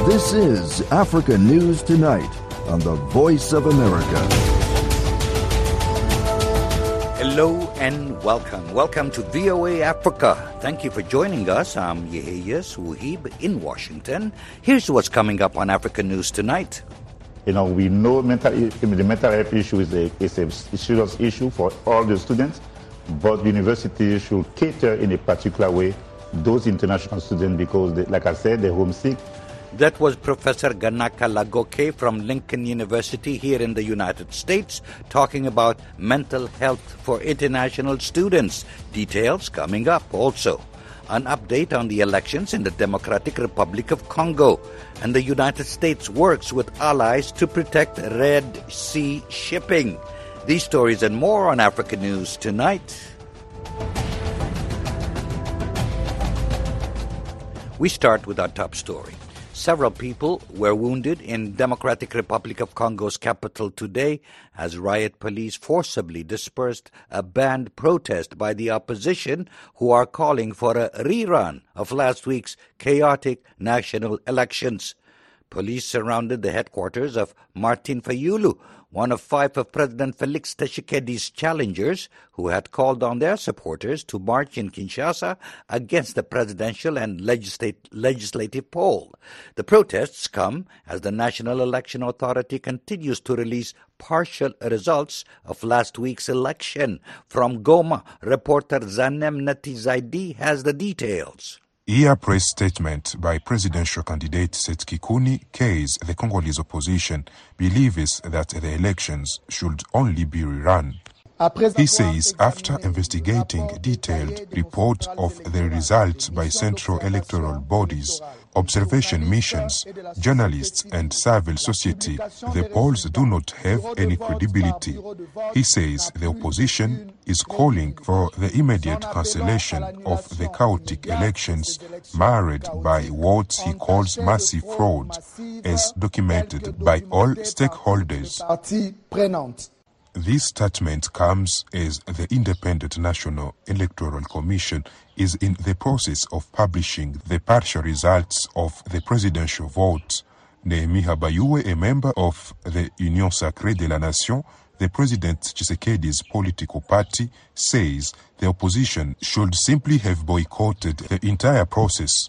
This is Africa News Tonight on the Voice of America. Hello and welcome. Welcome to VOA Africa. Thank you for joining us. I'm Yehia Suhib in Washington. Here's what's coming up on Africa News Tonight. We know the mental health issue is a serious issue for all the students, but universities should cater in a particular way those international students because, like I said, they're homesick. That was Professor Ganaka Lagoke from Lincoln University here in the United States talking about mental health for international students. Details coming up also. An update on the elections in the Democratic Republic of Congo. And the United States works with allies to protect Red Sea shipping. These stories and more on Africa News Tonight. We start with our top story. Several people were wounded in Democratic Republic of Congo's capital today as riot police forcibly dispersed a banned protest by the opposition who are calling for a rerun of last week's chaotic national elections. Police surrounded the headquarters of Martin Fayulu, one of 5 of President Felix Tshisekedi's challengers, who had called on their supporters to march in Kinshasa against the presidential and legislative poll. The protests come as the National Election Authority continues to release partial results of last week's election. From Goma, reporter Zanem Natizaidi has the details. A press statement by presidential candidate Setki Kuni K's the Congolese opposition believes that the elections should only be rerun. He says after investigating detailed report of the results by central electoral bodies, observation missions, journalists and civil society, the polls do not have any credibility. He says the opposition is calling for the immediate cancellation of the chaotic elections marred by what he calls massive fraud, as documented by all stakeholders. This statement comes as the Independent National Electoral Commission is in the process of publishing the partial results of the presidential vote. Nehemiah Bayuwe, a member of the Union Sacrée de la Nation, the President Tshisekedi's political party, says the opposition should simply have boycotted the entire process.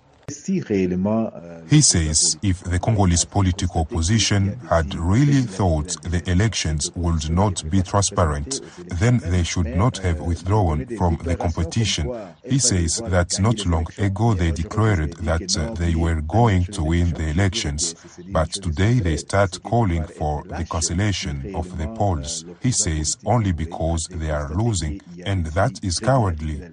He says if the Congolese political opposition had really thought the elections would not be transparent, then they should not have withdrawn from the competition. He says that not long ago they declared that they were going to win the elections, but today they start calling for the cancellation of the polls. He says only because they are losing, and that is cowardly.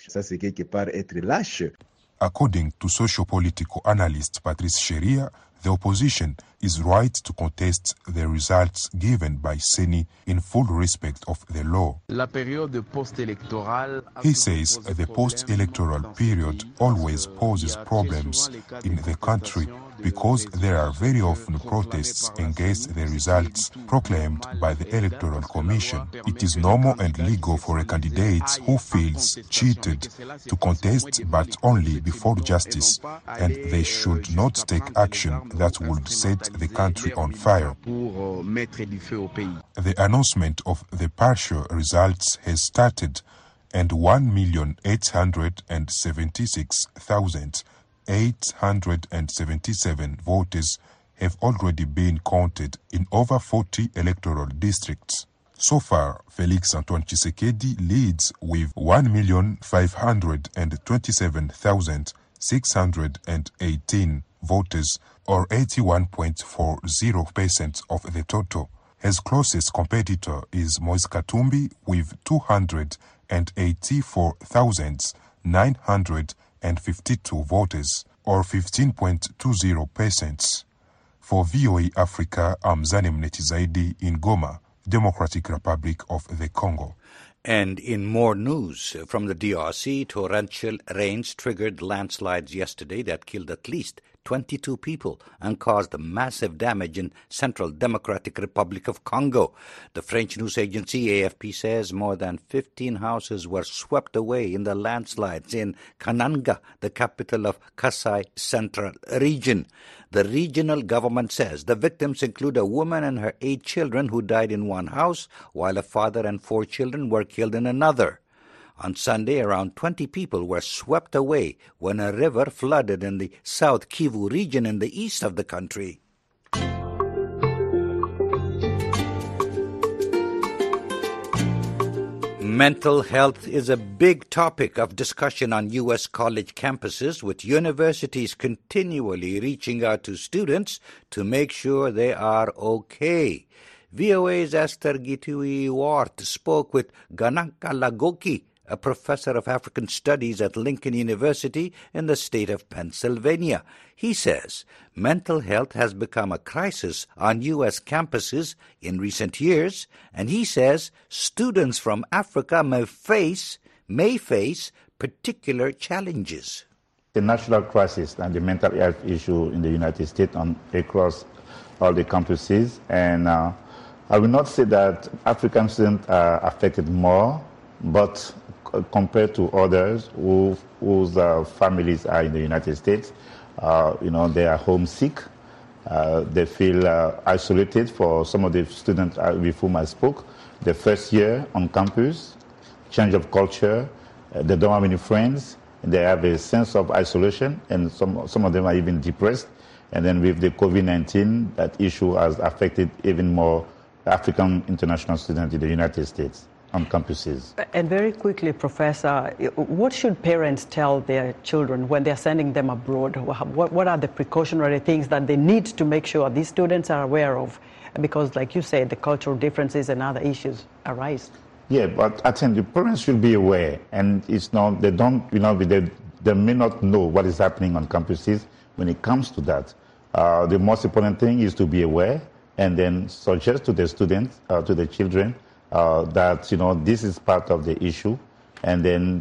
According to socio-political analyst Patrice Sheria, the opposition is right to contest the results given by Seni in full respect of the law. He says the post-electoral period always poses problems in the country because there are very often protests against the results proclaimed by the Electoral Commission. It is normal and legal for a candidate who feels cheated to contest, but only before justice, and they should not take action that would set the country on fire. The announcement of the partial results has started, and 1,876,877 voters have already been counted in over 40 electoral districts. So far, Felix Antoine Tshisekedi leads with 1,527,618 voters, or 81.40% of the total. His closest competitor is Moise Katumbi with 284,952 voters, or 15.20%. For VOA Africa, I'm Zanem Netizaidi in Goma, Democratic Republic of the Congo. And in more news from the DRC, torrential rains triggered landslides yesterday that killed at least 22 people and caused massive damage in Central Democratic Republic of Congo. The French news agency AFP says more than 15 houses were swept away in the landslides in Kananga, the capital of Kasai Central region. The regional government says the victims include a woman and her 8 children who died in one house, while a father and 4 children were killed in another. On Sunday, around 20 people were swept away when a river flooded in the South Kivu region in the east of the country. Mental health is a big topic of discussion on U.S. college campuses, with universities continually reaching out to students to make sure they are okay. VOA's Esther Gitui-Wart spoke with Ganaka Lagoki, a professor of African Studies at Lincoln University in the state of Pennsylvania. He says mental health has become a crisis on U.S. campuses in recent years, and he says students from Africa may face particular challenges. The national crisis and the mental health issue in the United States across all the campuses, and I will not say that African students are affected more, but compared to others whose families are in the United States, they are homesick. They feel isolated. For some of the students with whom I spoke, the first year on campus, change of culture, they don't have any friends. They have a sense of isolation, and some of them are even depressed. And then with the COVID-19, that issue has affected even more African international students in the United States on campuses. And very quickly, Professor, what should parents tell their children when they're sending them abroad? What are the precautionary things that they need to make sure these students are aware of? Because, like you said, the cultural differences and other issues arise. Yeah, but I think the parents should be aware, and it's not, they may not know what is happening on campuses when it comes to that. The most important thing is to be aware and then suggest to the students, to the children, that this is part of the issue, and then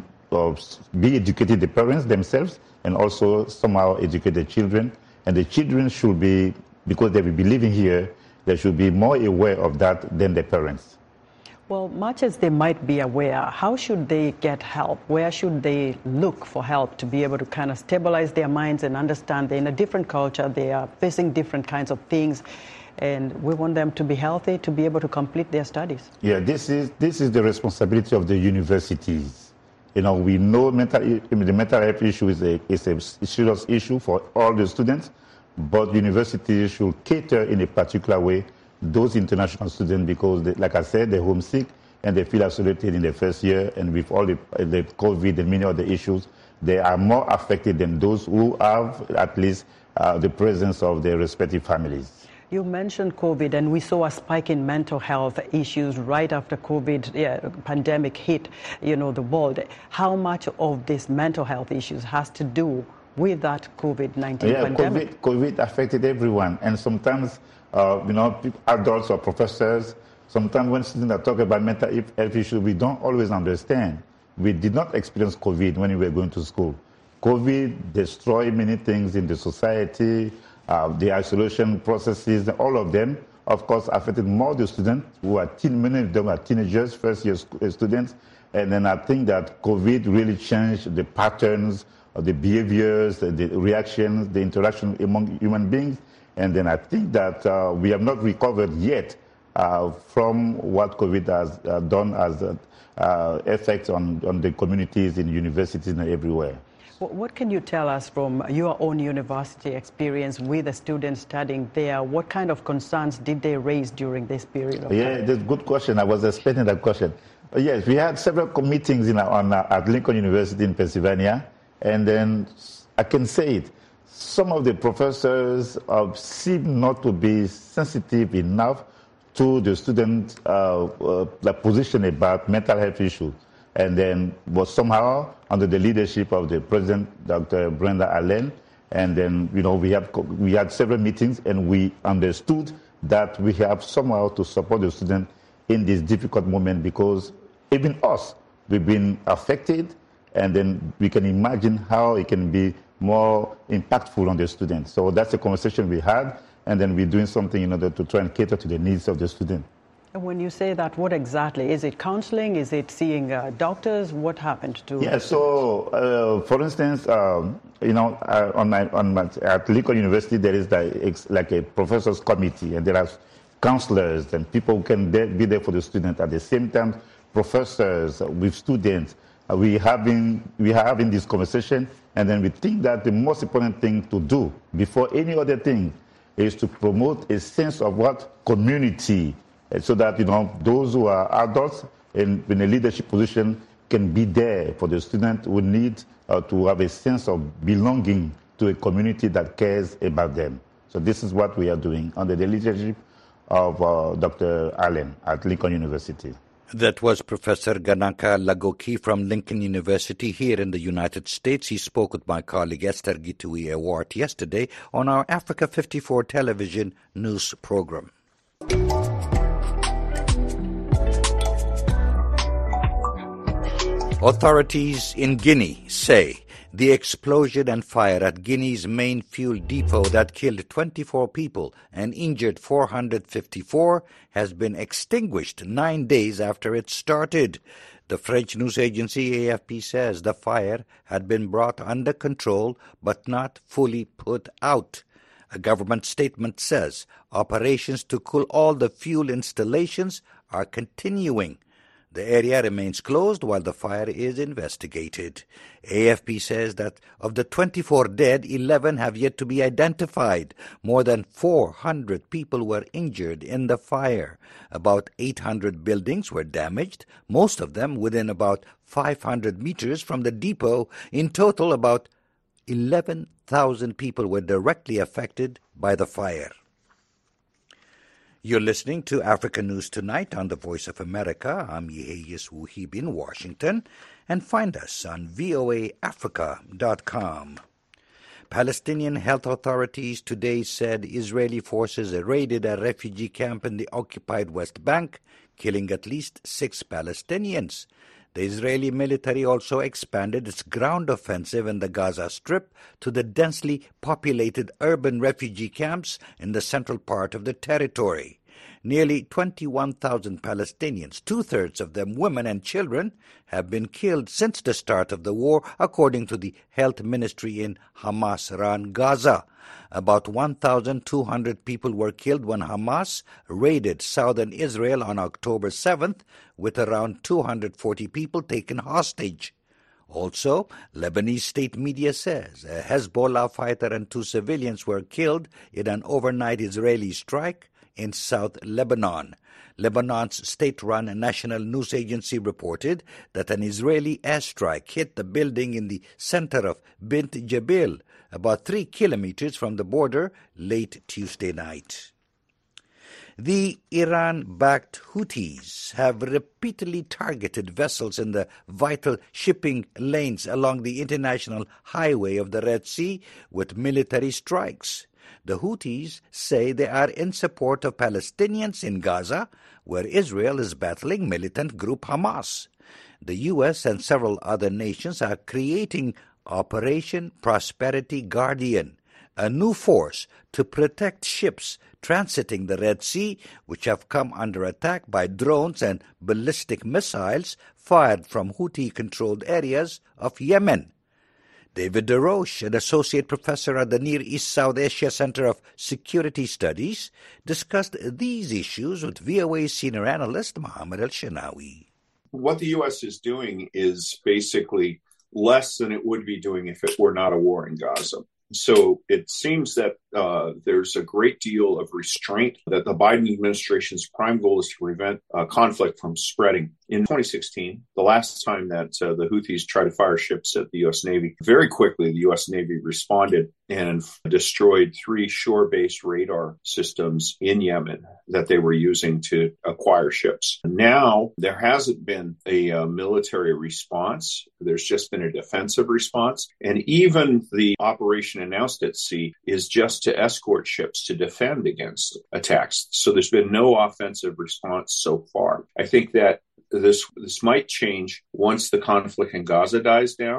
be educated, the parents themselves, and also somehow educate the children. And the children should be, because they will be living here, they should be more aware of that than the parents. Well, much as they might be aware, how should they get help? Where should they look for help to be able to kind of stabilize their minds and understand they're in a different culture, they are facing different kinds of things, and we want them to be healthy, to be able to complete their studies? Yeah, this is the responsibility of the universities. We know the mental health issue is a serious issue for all the students, but universities should cater in a particular way those international students, because, like I said, they're homesick and they feel isolated in the first year, and with all the COVID and many other issues, they are more affected than those who have at least the presence of their respective families. You mentioned COVID, and we saw a spike in mental health issues right after COVID pandemic hit, the world. How much of these mental health issues has to do with that COVID-19 pandemic? COVID affected everyone, and sometimes, adults or professors, sometimes when students are talking about mental health issues, we don't always understand. We did not experience COVID when we were going to school. COVID destroyed many things in the society, the isolation processes, all of them, of course, affected more the students who are many of them are teenagers, first-year students. And then I think that COVID really changed the patterns, the behaviors, the reactions, the interaction among human beings. And then I think that we have not recovered yet from what COVID has done as effects on the communities in universities and everywhere. What can you tell us from your own university experience with the students studying there? What kind of concerns did they raise during this period of time? Yeah, that's a good question. I was expecting that question. Yes, we had several meetings at Lincoln University in Pennsylvania, and then I can say it. Some of the professors seem not to be sensitive enough to the students' position about mental health issues. And then was somehow under the leadership of the president, Dr. Brenda Allen, and then we had several meetings, and we understood that we have somehow to support the students in this difficult moment, because even us, we've been affected, and then we can imagine how it can be more impactful on the students. So that's a conversation we had, and then we're doing something in order to try and cater to the needs of the student. And when you say that, what exactly? Is it counseling? Is it seeing doctors? What happened to? Yeah. So, for instance, at Lincoln University there is like a professors committee, and there are counselors and people who can be there for the student. At the same time, professors with students. We are having this conversation, and then we think that the most important thing to do before any other thing is to promote a sense of what community, so that those who are adults in a leadership position can be there for the student who need to have a sense of belonging to a community that cares about them. So this is what we are doing under the leadership of Dr. Allen at Lincoln University. That was Professor Ganaka Lagoki from Lincoln University here in the United States. He spoke with my colleague Esther Gitui Awart yesterday on our Africa 54 television news program. Authorities in Guinea say the explosion and fire at Guinea's main fuel depot that killed 24 people and injured 454 has been extinguished 9 days after it started. The French news agency AFP says the fire had been brought under control but not fully put out. A government statement says operations to cool all the fuel installations are continuing. The area remains closed while the fire is investigated. AFP says that of the 24 dead, 11 have yet to be identified. More than 400 people were injured in the fire. About 800 buildings were damaged, most of them within about 500 meters from the depot. In total, about 11,000 people were directly affected by the fire. You're listening to Africa News Tonight on the Voice of America. I'm Yeheyes Wuhib in Washington, and find us on voaafrica.com. Palestinian health authorities today said Israeli forces raided a refugee camp in the occupied West Bank, killing at least 6 Palestinians. The Israeli military also expanded its ground offensive in the Gaza Strip to the densely populated urban refugee camps in the central part of the territory. Nearly 21,000 Palestinians, 2/3 of them women and children, have been killed since the start of the war, according to the health ministry in Hamas-run Gaza. About 1,200 people were killed when Hamas raided southern Israel on October 7th, with around 240 people taken hostage. Also, Lebanese state media says a Hezbollah fighter and 2 civilians were killed in an overnight Israeli strike in South Lebanon. Lebanon's state-run national news agency reported that an Israeli airstrike hit the building in the center of Bint Jabil, about 3 kilometers from the border, late Tuesday night. The Iran-backed Houthis have repeatedly targeted vessels in the vital shipping lanes along the international highway of the Red Sea with military strikes. The Houthis say they are in support of Palestinians in Gaza, where Israel is battling militant group Hamas. The U.S. and several other nations are creating Operation Prosperity Guardian, a new force to protect ships transiting the Red Sea, which have come under attack by drones and ballistic missiles fired from Houthi-controlled areas of Yemen. David DeRoche, an associate professor at the Near East South Asia Center of Security Studies, discussed these issues with VOA senior analyst Mohammed El-Shenawi. What the U.S. is doing is basically less than it would be doing if it were not a war in Gaza. So it seems that there's a great deal of restraint, that the Biden administration's prime goal is to prevent conflict from spreading. In 2016, the last time that the Houthis tried to fire ships at the U.S. Navy, very quickly the U.S. Navy responded and destroyed 3 shore-based radar systems in Yemen that they were using to acquire ships. Now, there hasn't been a military response. There's just been a defensive response. And even the operation announced at sea is just to escort ships to defend against attacks. So there's been no offensive response so far. I think that this might change once the conflict in Gaza dies down,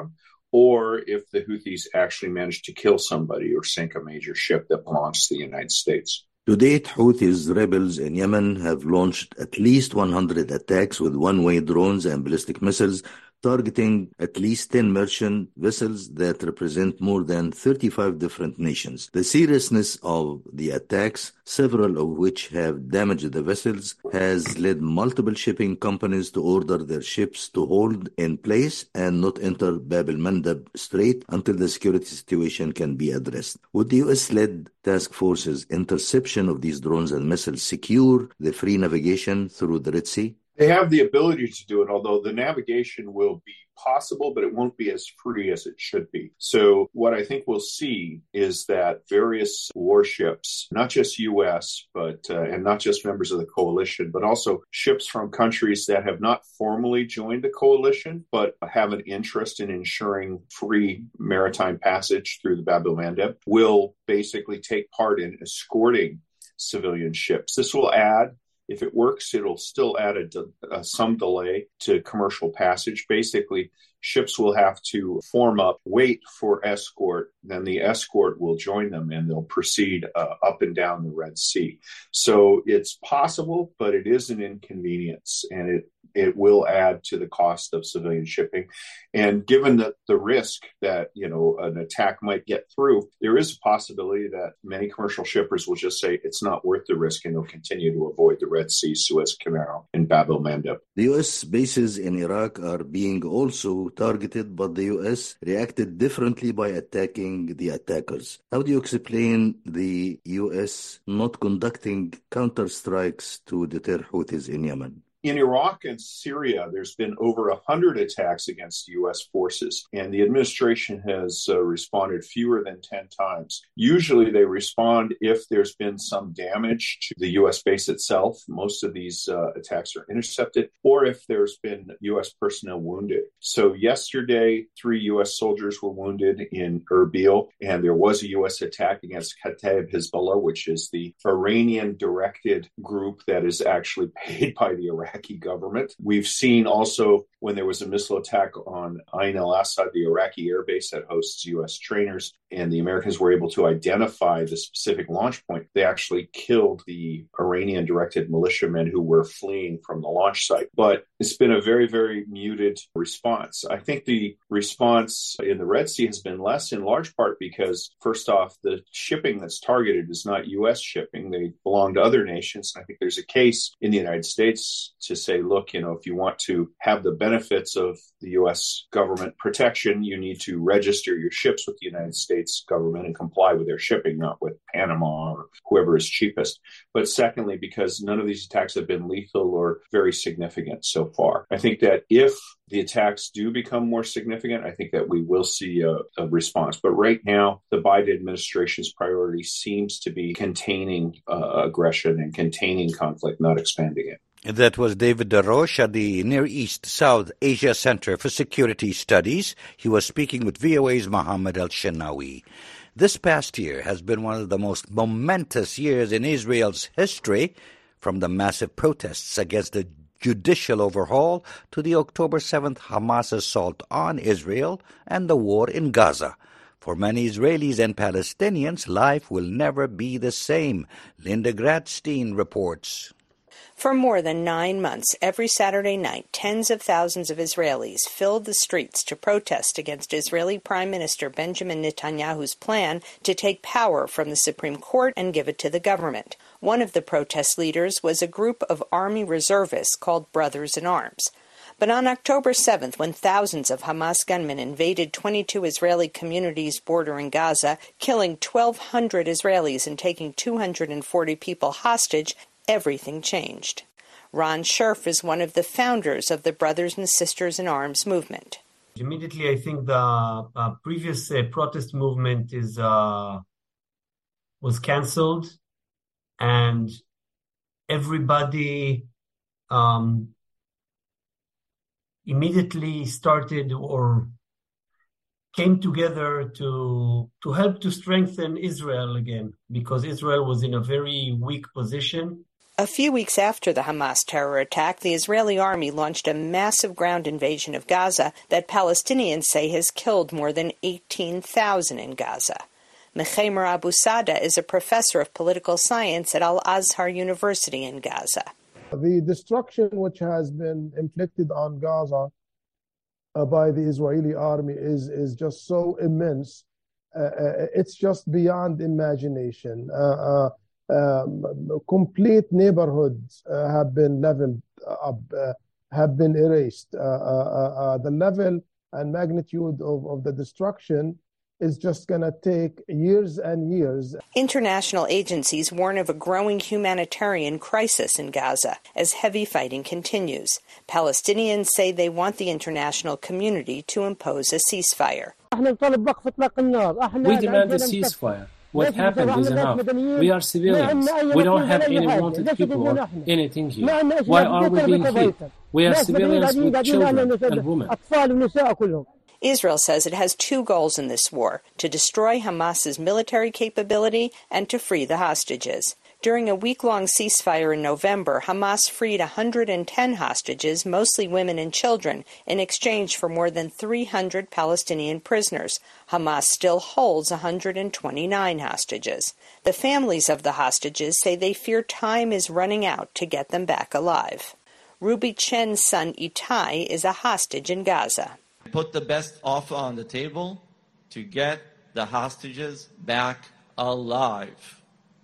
or if the Houthis actually managed to kill somebody or sink a major ship that belongs to the United States. To date, Houthis rebels in Yemen have launched at least 100 attacks with one-way drones and ballistic missiles, targeting at least 10 merchant vessels that represent more than 35 different nations. The seriousness of the attacks, several of which have damaged the vessels, has led multiple shipping companies to order their ships to hold in place and not enter Bab el-Mandab Strait until the security situation can be addressed. Would the U.S.-led task force's interception of these drones and missiles secure the free navigation through the Red Sea? They have the ability to do it, although the navigation will be possible, but it won't be as free as it should be. So what I think we'll see is that various warships, not just U.S., but and not just members of the coalition, but also ships from countries that have not formally joined the coalition, but have an interest in ensuring free maritime passage through the Bab el-Mandeb, will basically take part in escorting civilian ships. This will add, if it works, it'll still add some delay to commercial passage. Basically, ships will have to form up, wait for escort, then the escort will join them and they'll proceed up and down the Red Sea. So it's possible, but it is an inconvenience, and it will add to the cost of civilian shipping. And given the risk that, an attack might get through, there is a possibility that many commercial shippers will just say it's not worth the risk, and they'll continue to avoid the Red Sea, Suez Canal, and Bab el-Mandeb. The U.S. bases in Iraq are being also targeted, but the U.S. reacted differently by attacking the attackers. How do you explain the U.S. not conducting counterstrikes to deter Houthis in Yemen? In Iraq and Syria, there's been over 100 attacks against U.S. forces, and the administration has responded fewer than 10 times. Usually they respond if there's been some damage to the U.S. base itself. Most of these attacks are intercepted, or if there's been U.S. personnel wounded. So yesterday, 3 U.S. soldiers were wounded in Erbil, and there was a U.S. attack against Kataib Hezbollah, which is the Iranian-directed group that is actually paid by the Iraqi government. We've seen also when there was a missile attack on Ain al-Assad, the Iraqi air base that hosts U.S. trainers, and the Americans were able to identify the specific launch point. They actually killed the Iranian-directed militiamen who were fleeing from the launch site. But it's been a very, very muted response. I think the response in the Red Sea has been less, in large part because, first off, the shipping that's targeted is not U.S. shipping. They belong to other nations. I think there's a case in the United States to say, look, if you want to have the benefits of the U.S. government protection, you need to register your ships with the United States government and comply with their shipping, not with Panama or whoever is cheapest. But secondly, because none of these attacks have been lethal or very significant so far. I think that if the attacks do become more significant, I think that we will see a response. But right now, the Biden administration's priority seems to be containing aggression and containing conflict, not expanding it. That was David DeRoche at the Near East South Asia Center for Security Studies. He was speaking with VOA's Mohammed El-Shenawi. This past year has been one of the most momentous years in Israel's history, from the massive protests against the judicial overhaul to the October 7th Hamas assault on Israel and the war in Gaza. For many Israelis and Palestinians, life will never be the same. Linda Gradstein reports. For more than 9 months, every Saturday night, tens of thousands of Israelis filled the streets to protest against Israeli Prime Minister Benjamin Netanyahu's plan to take power from the Supreme Court and give it to the government. One of the protest leaders was a group of Army reservists called Brothers in Arms. But on October 7th, when thousands of Hamas gunmen invaded 22 Israeli communities bordering Gaza, killing 1,200 Israelis and taking 240 people hostage, everything changed. Ron Scherf is one of the founders of the Brothers and Sisters in Arms movement. Immediately, I think the previous protest movement was cancelled, and everybody immediately started or came together to help to strengthen Israel again, because Israel was in a very weak position. A few weeks after the Hamas terror attack, the Israeli army launched a massive ground invasion of Gaza that Palestinians say has killed more than 18,000 in Gaza. Mechamer Abu Sada is a professor of political science at Al-Azhar University in Gaza. The destruction which has been inflicted on Gaza by the Israeli army is just so immense. It's just beyond imagination. Complete neighborhoods have been leveled up, have been erased. The level and magnitude of the destruction is just going to take years and years. International agencies warn of a growing humanitarian crisis in Gaza as heavy fighting continues. Palestinians say they want the international community to impose a ceasefire. We demand a ceasefire. What happened is enough. We are civilians. We don't have any wanted people or anything here. Why are we being hit? We are civilians with children and women. Israel says it has two goals in this war: to destroy Hamas's military capability and to free the hostages. During a week-long ceasefire in November, Hamas freed 110 hostages, mostly women and children, in exchange for more than 300 Palestinian prisoners. Hamas still holds 129 hostages. The families of the hostages say they fear time is running out to get them back alive. Ruby Chen's son Itai is a hostage in Gaza. Put the best offer on the table to get the hostages back alive.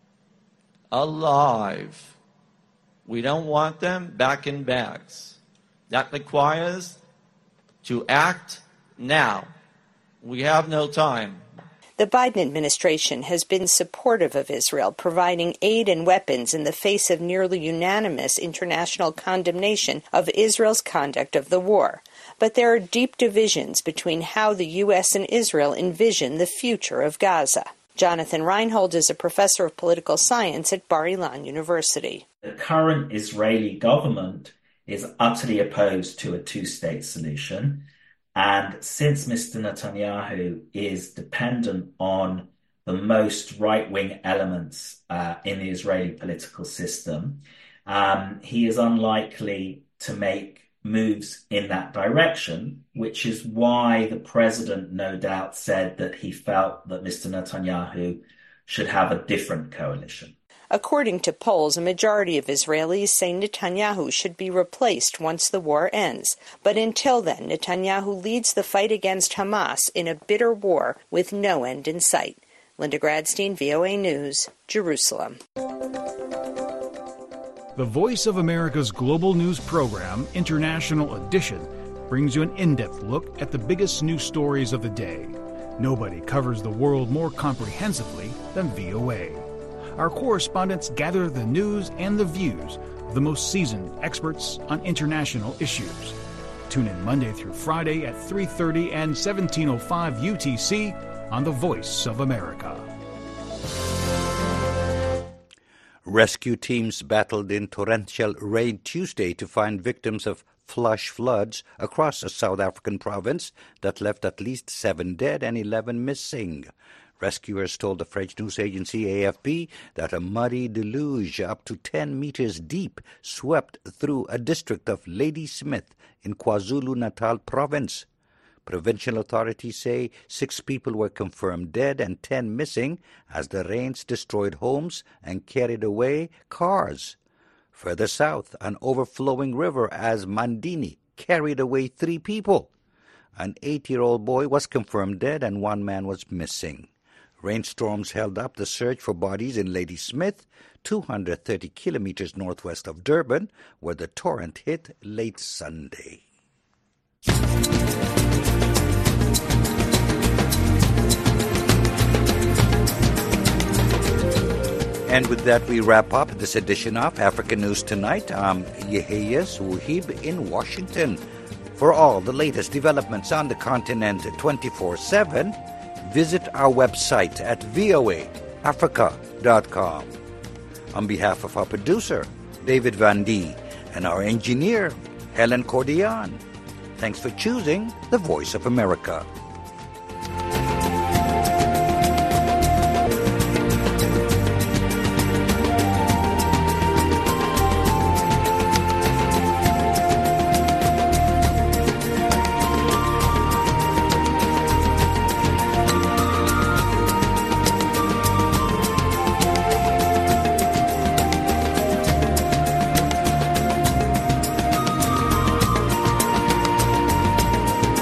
Alive. We don't want them back in bags. That requires to act now. We have no time. The Biden administration has been supportive of Israel, providing aid and weapons in the face of nearly unanimous international condemnation of Israel's conduct of the war. But there are deep divisions between how the U.S. and Israel envision the future of Gaza. Jonathan Reinhold is a professor of political science at Bar-Ilan University. The current Israeli government is utterly opposed to a two-state solution. And since Mr. Netanyahu is dependent on the most right-wing elements in the Israeli political system, he is unlikely to make moves in that direction, which is why the president no doubt said that he felt that Mr. Netanyahu should have a different coalition. According to polls, a majority of Israelis say Netanyahu should be replaced once the war ends. But until then, Netanyahu leads the fight against Hamas in a bitter war with no end in sight. Linda Gradstein, VOA News, Jerusalem. The Voice of America's global news program, International Edition, brings you an in-depth look at the biggest news stories of the day. Nobody covers the world more comprehensively than VOA. Our correspondents gather the news and the views of the most seasoned experts on international issues. Tune in Monday through Friday at 3:30 and 17:05 UTC on The Voice of America. Rescue teams battled in torrential rain Tuesday to find victims of flash floods across a South African province that left at least 7 dead and 11 missing. Rescuers told the French news agency AFP that a muddy deluge up to 10 meters deep swept through a district of Ladysmith in KwaZulu-Natal province. Provincial authorities say 6 people were confirmed dead and 10 missing as the rains destroyed homes and carried away cars. Further south, an overflowing river as Mandini carried away 3 people. An 8-year-old boy was confirmed dead and 1 man was missing. Rainstorms held up the search for bodies in Ladysmith, 230 kilometers northwest of Durban, where the torrent hit late Sunday. And with that, we wrap up this edition of African News Tonight. I'm Yehia Wuhib in Washington. For all the latest developments on the continent 24/7, visit our website at voaafrica.com. On behalf of our producer, David Van Dee, and our engineer, Helen Cordian, thanks for choosing the Voice of America.